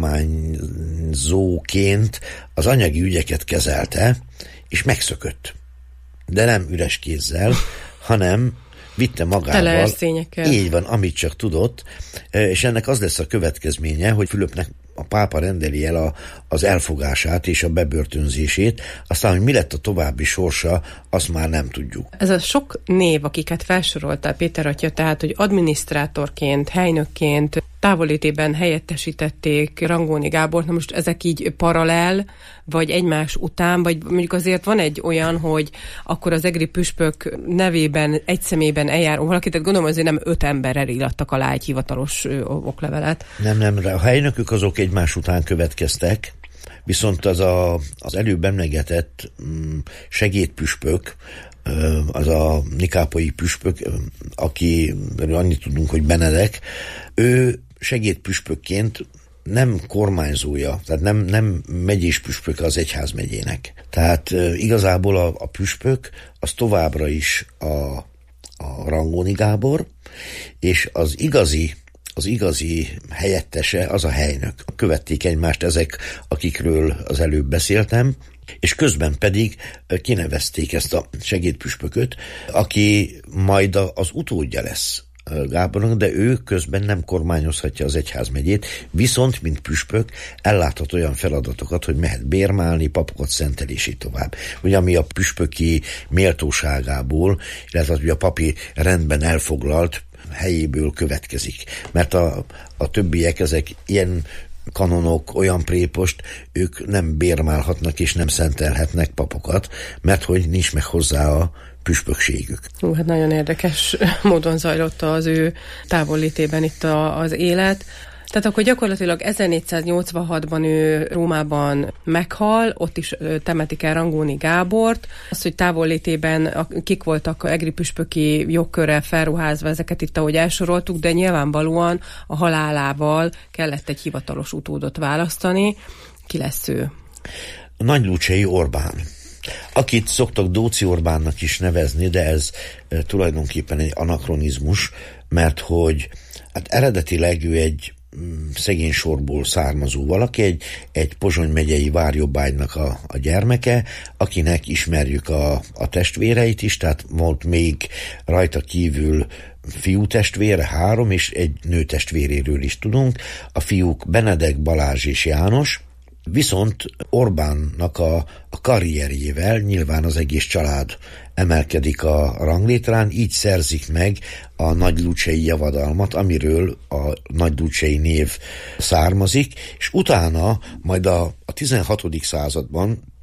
kormányzóként az anyagi ügyeket kezelte, és megszökött. De nem üres kézzel, hanem vitte magával, így van, amit csak tudott, és ennek az lesz a következménye, hogy Fülöpnek a pápa rendeli el az elfogását és a bebörtönzését, aztán, hogy mi lett a további sorsa, azt már nem tudjuk. Ez a sok név, akiket felsoroltál, Péter atya, tehát, hogy adminisztrátorként, helynökként, távollétében helyettesítették Rangóni Gábort, na most ezek így paralel, vagy egymás után, vagy mondjuk azért van egy olyan, hogy akkor az egri püspök nevében, egy személyben eljáró valaki, tehát gondolom azért nem 5 emberrel írtak alá egy hivatalos oklevelet. Nem, a helynökök azok egymás után következtek, viszont az előbb emlegetett segédpüspök, az a nikápolyi püspök, aki annyit tudunk, hogy Benedek, ő segédpüspökként nem kormányzója, tehát nem megyés püspök az egyházmegyének. Tehát igazából a püspök az továbbra is a Rangóni Gábor, és az igazi helyettese az a helynök. Követték egymást ezek, akikről az előbb beszéltem, és közben pedig kinevezték ezt a segédpüspököt, aki majd az utódja lesz Gábornak, de ő közben nem kormányozhatja az egyházmegyét, viszont, mint püspök, elláthat olyan feladatokat, hogy mehet bérmálni, papokat szenteli, és így tovább. Ugye, ami a püspöki méltóságából, illetve hogy a papi rendben elfoglalt helyéből következik. Mert a többiek, ezek ilyen kanonok, olyan prépost, ők nem bérmálhatnak és nem szentelhetnek papokat, mert hogy nincs meg hozzá a püspökségük. Hát nagyon érdekes módon zajlott az ő távollétében itt az élet. Tehát akkor gyakorlatilag 1486-ban ő Rómában meghal, ott is temetik el Rangóni Gábort. Az, hogy távollétében kik voltak egri püspöki jogkörrel felruházva, ezeket itt ahogy elsoroltuk, de nyilvánvalóan a halálával kellett egy hivatalos utódot választani. Ki lesz ő? Nagylucsei Orbán, akit szoktak Dóczy Orbánnak is nevezni, de ez tulajdonképpen egy anakronizmus, mert hogy hát eredetileg ő egy szegény sorból származó valaki, egy Pozsony megyei Várjobbágynak a gyermeke, akinek ismerjük a testvéreit is, tehát volt még rajta kívül fiú testvére, 3, és egy nő testvéréről is tudunk. A fiúk Benedek, Balázs és János, viszont Orbánnak a karrierjével nyilván az egész család emelkedik a ranglétrán, így szerzik meg a nagylucsei javadalmat, amiről a nagylucsei név származik, és utána majd a 16. században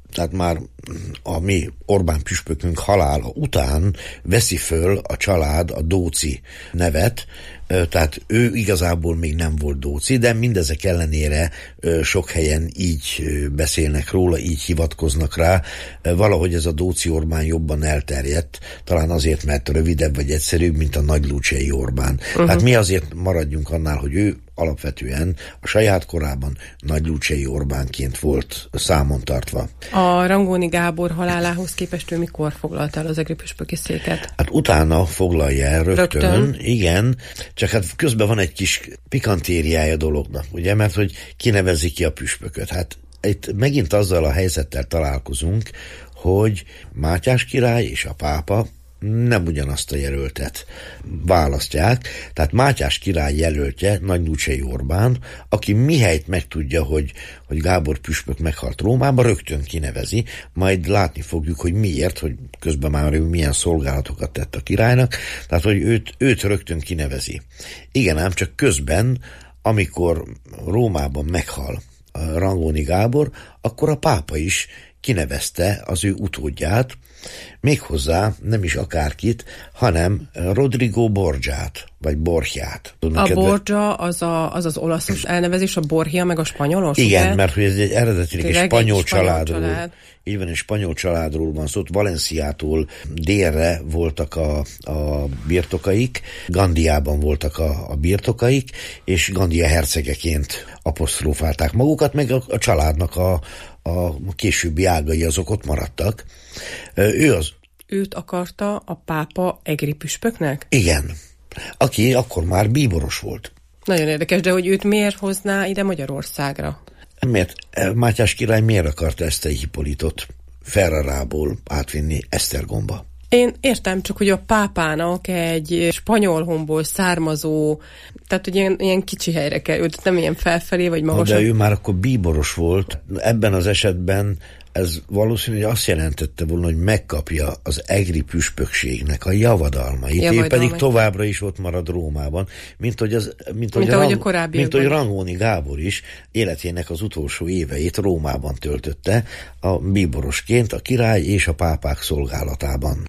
tehát már a mi Orbán püspökünk halála után veszi föl a család a Dóczy nevet, tehát ő igazából még nem volt Dóczy, de mindezek ellenére sok helyen így beszélnek róla, így hivatkoznak rá. Valahogy ez a Dóczy Orbán jobban elterjedt, talán azért, mert rövidebb vagy egyszerűbb, mint a Nagylucsei Orbán. Tehát mi azért maradjunk annál, hogy ő alapvetően a saját korában Nagylucsei Orbánként volt számon tartva. A Rangóni Gábor halálához képest ő mikor foglalta el az egri püspöki széket? Hát utána foglalja el rögtön, igen, csak hát közben van egy kis pikantériája dolognak, ugye, mert hogy kinevezi ki a püspököt. Hát itt megint azzal a helyzettel találkozunk, hogy Mátyás király és a pápa nem ugyanazt a jelöltet választják, tehát Mátyás király jelöltje Nagylucsei Orbán, aki mihelyt megtudja, hogy Gábor püspök meghalt Rómában, rögtön kinevezi, majd látni fogjuk, hogy miért, hogy közben már ő milyen szolgálatokat tett a királynak, tehát hogy őt rögtön kinevezi. Igen, ám csak közben, amikor Rómában meghal Rangóni Gábor, akkor a pápa is kinevezte az ő utódját, méghozzá nem is akárkit, hanem Rodrigo Borgiát, vagy Borgiát. A Borgia az olasz elnevezés, a Borgia meg a spanyolos? Igen, ugye? mert hogy ez egy eredetileg egy spanyol családról. Így van, egy spanyol családról van szó, Valenciától délre voltak a birtokaik, Gandiában voltak a birtokaik, és Gandia hercegeként aposztrófálták magukat, meg a családnak a későbbi ágai azok ott maradtak. Őt akarta a pápa egri püspöknek? Igen, aki akkor már bíboros volt. Nagyon érdekes, de hogy őt miért hozná ide Magyarországra? Mert Mátyás király miért akarta Eszter Hippolytot Ferrarából átvinni Esztergomba? Én értem, csak hogy a pápának egy spanyol honból származó, tehát hogy ilyen kicsi helyre került, nem ilyen felfelé, vagy magasabb. De ő már akkor bíboros volt. Ebben az esetben ez valószínűleg azt jelentette volna, hogy megkapja az egri püspökségnek a javadalmait, ő pedig továbbra is ott marad Rómában, mint hogy Rangóni Gábor is életének az utolsó éveit Rómában töltötte a bíborosként a király és a pápák szolgálatában.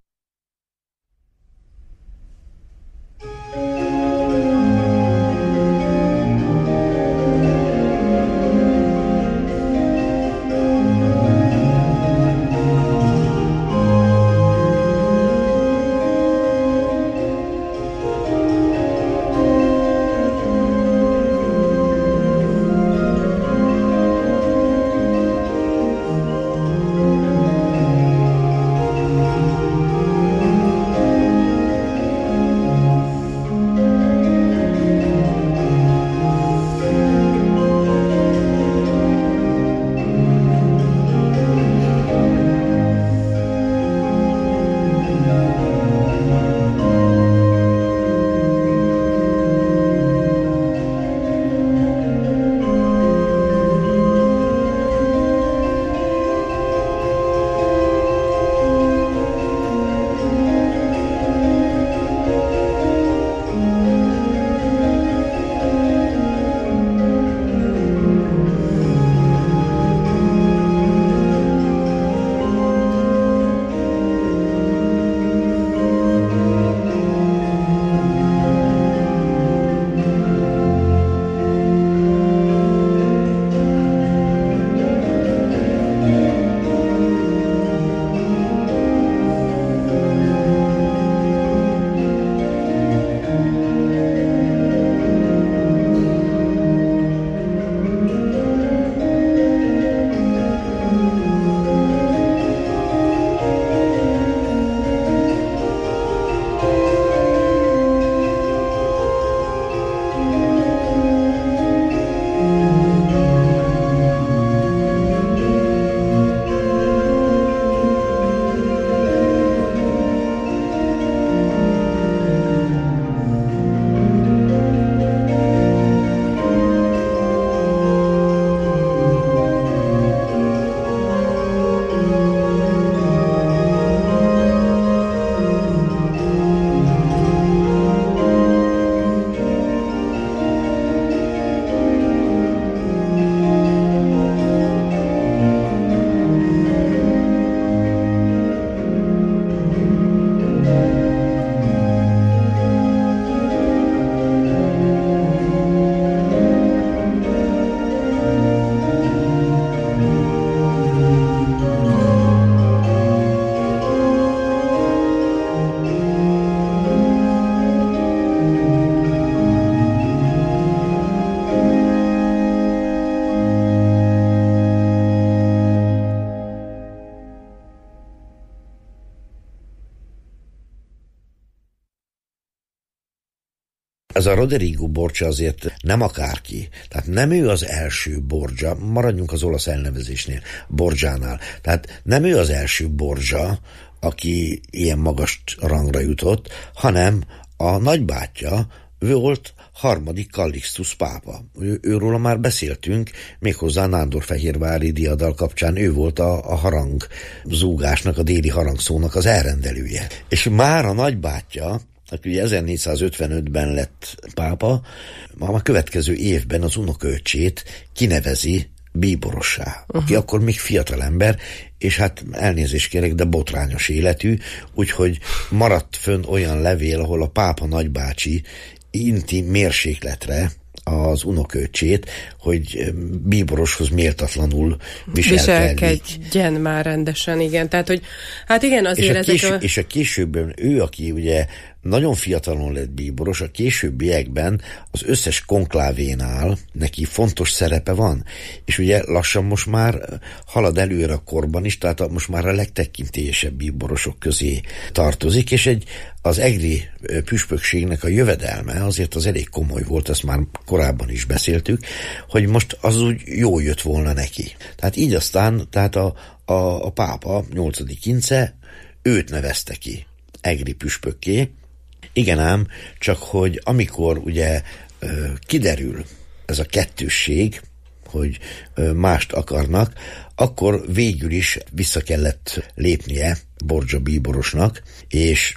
Ez a Roderigo Borgia azért nem akárki. Tehát nem ő az első Borgia, maradjunk az olasz elnevezésnél, Borgiánál. Tehát nem ő az első Borgia, aki ilyen magas rangra jutott, hanem a nagybátyja volt harmadik Kallixtus pápa. Őróla már beszéltünk, méghozzá Nándorfehérvári diadal kapcsán ő volt a harangzúgásnak, a déli harangszónak az elrendelője. És már a nagybátyja, aki ugye 1455-ben lett pápa, a következő évben az unokaöccsét kinevezi bíborossá, aki akkor még fiatal ember, és hát elnézést kérek, de botrányos életű, úgyhogy maradt fönn olyan levél, ahol a pápa nagybácsi inti mérsékletre az unokaöccsét, hogy bíboroshoz méltatlanul viselkedjen már rendesen, igen. Tehát, hogy hát igen, azért és a későbben ő, aki ugye nagyon fiatalon lett bíboros, a későbbiekben az összes konklávénál neki fontos szerepe van. És ugye lassan most már halad előre a korban is, tehát most már a legtekintélyesebb bíborosok közé tartozik, és az egri püspökségnek a jövedelme azért az elég komoly volt, ezt már korábban is beszéltük, hogy most az úgy jól jött volna neki. Tehát így aztán, tehát a pápa 8. Kince őt nevezte ki egri püspökké. Igen ám, csak hogy amikor ugye kiderül ez a kettősség, hogy mást akarnak, akkor végül is vissza kellett lépnie Borgia bíborosnak, és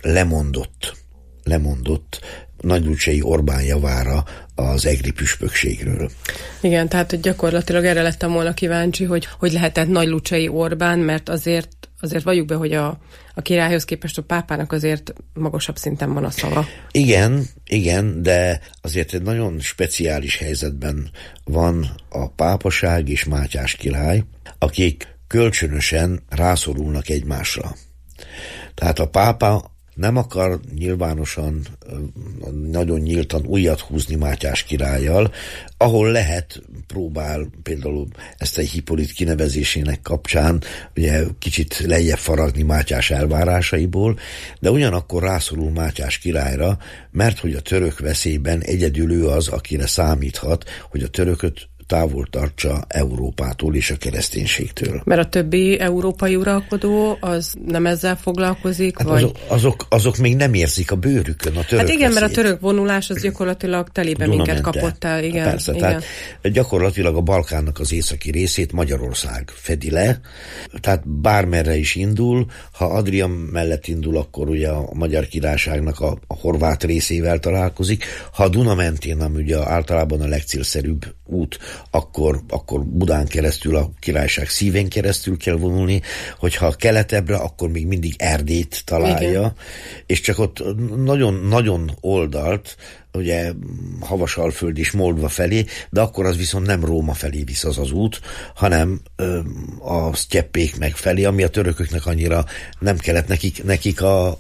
lemondott Nagylucsei Orbán javára az egri püspökségről. Igen, tehát gyakorlatilag erre lettem volna kíváncsi, hogy lehetett Nagylucsei Orbán, mert azért valljuk be, hogy a királyhoz képest a pápának azért magasabb szinten van a szava. Igen, de azért egy nagyon speciális helyzetben van a pápaság és Mátyás király, akik kölcsönösen rászorulnak egymásra. Tehát a pápa nem akar nyilvánosan, nagyon nyíltan újat húzni Mátyás királlyal, ahol lehet, próbál például ezt egy Hippolit kinevezésének kapcsán ugye kicsit lejjebb faragni Mátyás elvárásaiból, de ugyanakkor rászorul Mátyás királyra, mert hogy a török veszélyben egyedül ő az, akire számíthat, hogy a törököt távol tartsa Európától és a kereszténységtől. Mert a többi európai uralkodó az nem ezzel foglalkozik? Hát vagy... azok még nem érzik a bőrükön a török Hát igen, veszélyt. Mert a török vonulás az gyakorlatilag telébe minket kapott el. Igen, persze, igen. Tehát gyakorlatilag a Balkánnak az északi részét Magyarország fedi le, tehát bármerre is indul, ha Adria mellett indul, akkor ugye a Magyar Királyságnak a horvát részével találkozik, ha a Duna mentén, ami ugye általában a legcélszerűbb út, akkor Budán keresztül, a királyság szívén keresztül kell vonulni, hogyha keletebbre, akkor még mindig Erdélyt találja, igen. És csak ott nagyon-nagyon oldalt, ugye Havasalföld és Moldva felé, de akkor az viszont nem Róma felé visz az út, hanem a sztyeppék meg felé, ami a törököknek annyira nem kellett, nekik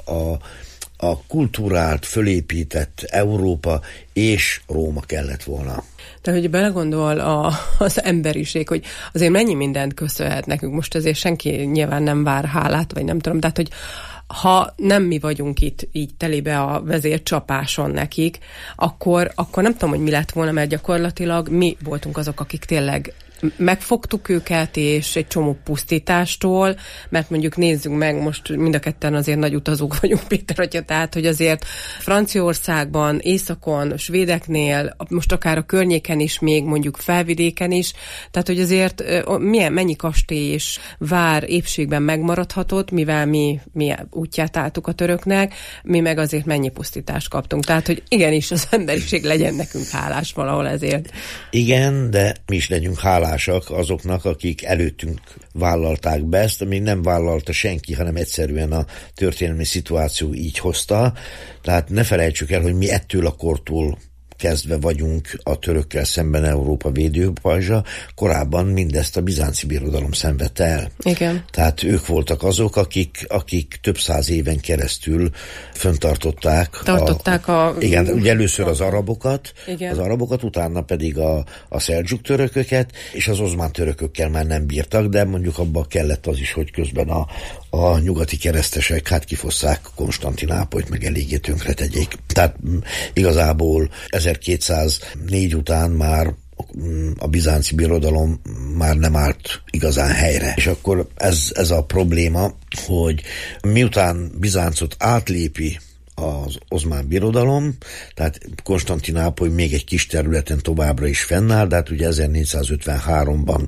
a kultúrált, fölépített Európa és Róma kellett volna. De hogy belegondol az emberiség, hogy azért mennyi mindent köszönhet nekünk, most azért senki nyilván nem vár hálát, vagy nem tudom, tehát hogy ha nem mi vagyunk itt így telébe a vezércsapáson nekik, akkor nem tudom, hogy mi lett volna, mert gyakorlatilag mi voltunk azok, akik tényleg megfogtuk őket, és egy csomó pusztítástól, mert mondjuk nézzük meg, most mind a ketten azért nagy utazók vagyunk, Péter atya, tehát, hogy azért Franciaországban, északon, svédeknél, most akár a környéken is, még mondjuk felvidéken is, tehát, hogy azért mennyi kastély és vár épségben megmaradhatott, mivel mi útját álltuk a töröknek, mi meg azért mennyi pusztítást kaptunk. Tehát, hogy igenis az emberiség legyen nekünk hálás valahol ezért. Igen, de mi is legyünk hálásak azoknak, akik előttünk vállalták be ezt, még nem vállalta senki, hanem egyszerűen a történelmi szituáció így hozta. Tehát ne felejtsük el, hogy mi ettől a kortól kezdve vagyunk a törökkel szemben Európa védőpajzsa, korábban mindezt a bizánci birodalom szenvedte el. Igen. Tehát ők voltak azok, akik több száz éven keresztül föntartották. Igen, ugye először az arabokat, utána pedig a szeldzsuk törököket, és az ozmán törökökkel már nem bírtak, de mondjuk abban kellett az is, hogy közben a nyugati keresztesek hát kifosszák Konstantinápolyt, meg eléggé tönkre tegyék. Tehát igazából 1204 után már a bizánci birodalom már nem állt igazán helyre. És akkor ez a probléma, hogy miután Bizáncot átlépi az Oszmán birodalom, tehát Konstantinápoly még egy kis területen továbbra is fennáll, de hát ugye 1453-ban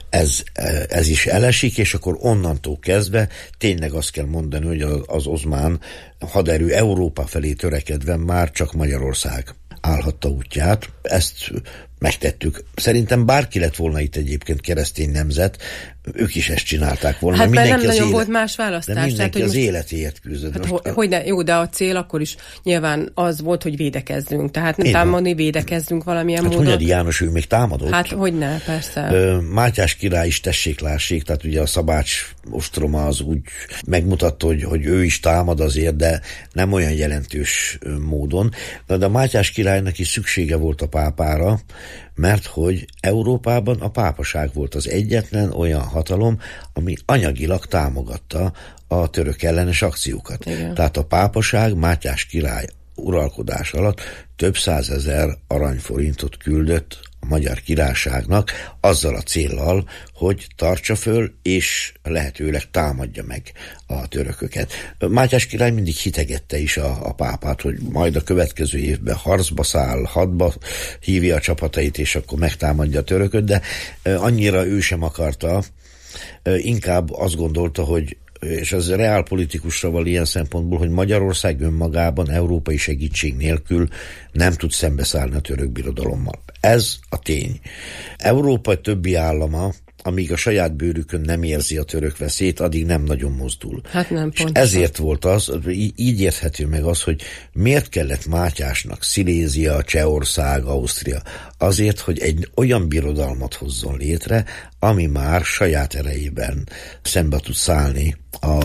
ez is elesik, és akkor onnantól kezdve tényleg azt kell mondani, hogy az oszmán haderő Európa felé törekedve már csak Magyarország állhatta útját. Ezt megtettük. Szerintem bárki lett volna itt egyébként keresztény nemzet, ők is ezt csinálták volna. Hát mert nem nagyon volt más választás. De mindenki tehát, az életéért küzdött. Hát, jó, de a cél akkor is nyilván az volt, hogy védekezzünk. Tehát nem támadni, védekezzünk valamilyen módon. Hunyadi János ő még támadott. Hát hogyne, persze. Mátyás király is tessék-lássék, tehát ugye a Szabács ostroma az úgy megmutatta, hogy ő is támad azért, de nem olyan jelentős módon. De a Mátyás királynak is szüksége volt a pápára, mert hogy Európában a pápaság volt az egyetlen olyan hatalom, ami anyagilag támogatta a török ellenes akciókat. Igen. Tehát a pápaság Mátyás király uralkodás alatt több 100 000 aranyforintot küldött a Magyar Királyságnak azzal a céllal, hogy tartsa föl, és lehetőleg támadja meg a törököket. Mátyás király mindig hitegette is a pápát, hogy majd a következő évben harcba száll, hadba hívja a csapatait, és akkor megtámadja a törököt, de annyira ő sem akarta, inkább azt gondolta, hogy és az reálpolitikusra val ilyen szempontból, hogy Magyarország önmagában európai segítség nélkül nem tud szembeszállni a török birodalommal. Ez a tény. Európa többi állama, amíg a saját bőrükön nem érzi a török veszélyt, addig nem nagyon mozdul. Hát nem, és ezért volt az, így érthető meg az, hogy miért kellett Mátyásnak Szilézia, Csehország, Ausztria. Azért, hogy egy olyan birodalmat hozzon létre, ami már saját erejében szembe tud szállni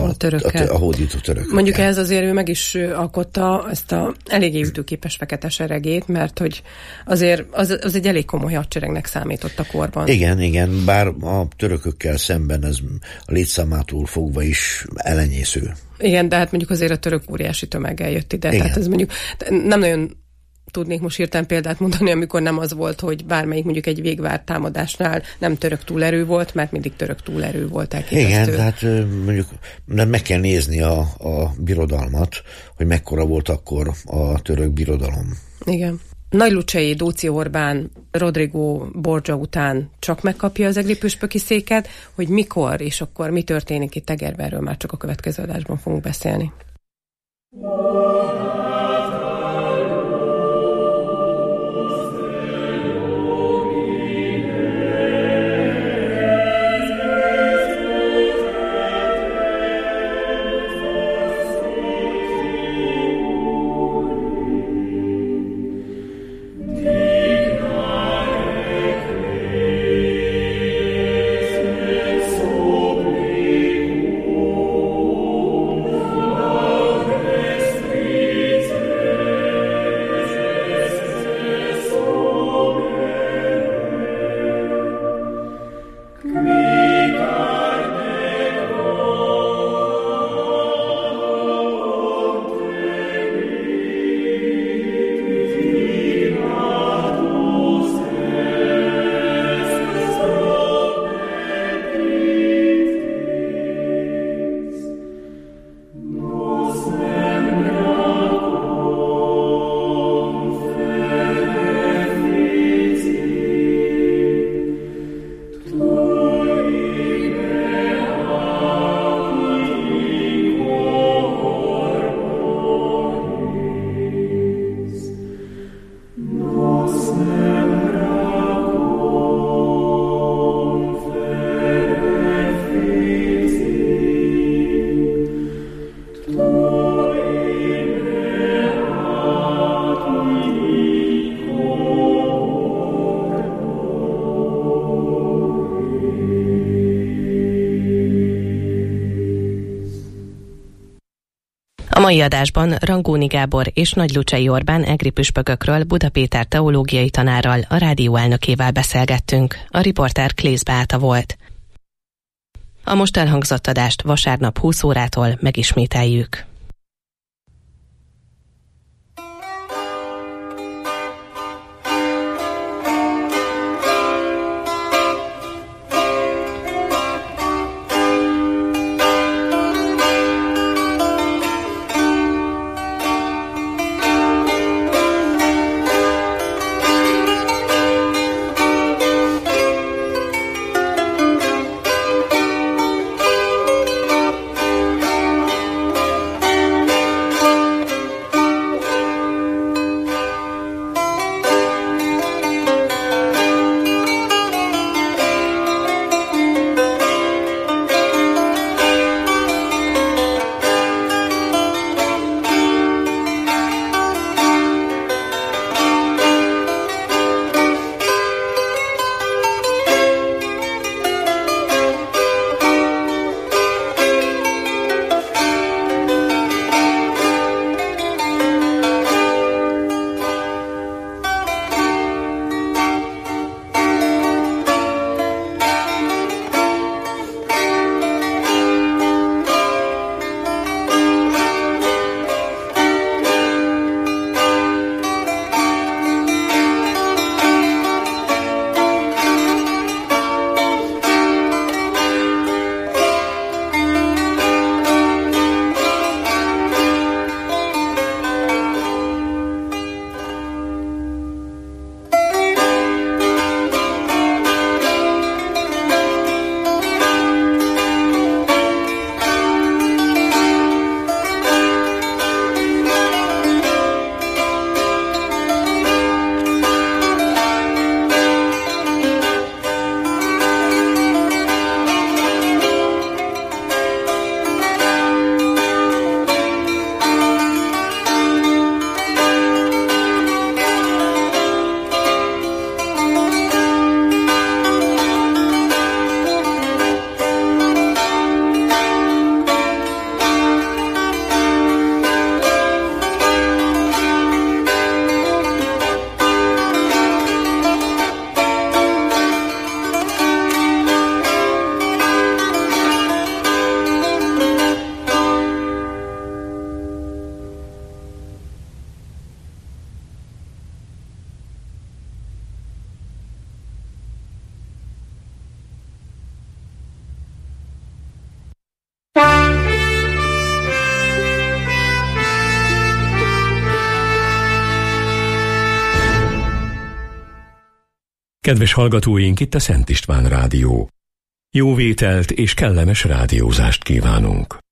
a hódító törökökkel. Mondjuk ez azért ő meg is alkotta ezt a eléggé ütőképes fekete seregét, mert hogy azért az egy elég komoly hadseregnek számított a korban. Igen, bár a törökökkel szemben ez a létszámától fogva is elenyésző. Igen, de hát mondjuk azért a török óriási tömeggel jött ide. Igen. Tehát ez mondjuk nem nagyon tudnék most hirtelen példát mondani, amikor nem az volt, hogy bármelyik mondjuk egy végvárt támadásnál nem török túlerő volt, mert mindig török túlerő volt elképesztő. Igen, tehát mondjuk meg kell nézni a birodalmat, hogy mekkora volt akkor a török birodalom. Igen. Nagy Lucsei Dóczi Orbán Rodrigo Borgia után csak megkapja az egri püspöki széket, hogy mikor és akkor mi történik itt Egerben, erről már csak a következő adásban fogunk beszélni. A mai adásban Rangóni Gábor és Nagy Lucsei Orbán egri püspökökről Buda Péter teológiai tanárral, a rádió elnökével beszélgettünk. A riporter Klész Beáta volt. A most elhangzott adást vasárnap 20 órától megismételjük. Kedves hallgatóink, itt a Szent István Rádió. Jó vételt és kellemes rádiózást kívánunk!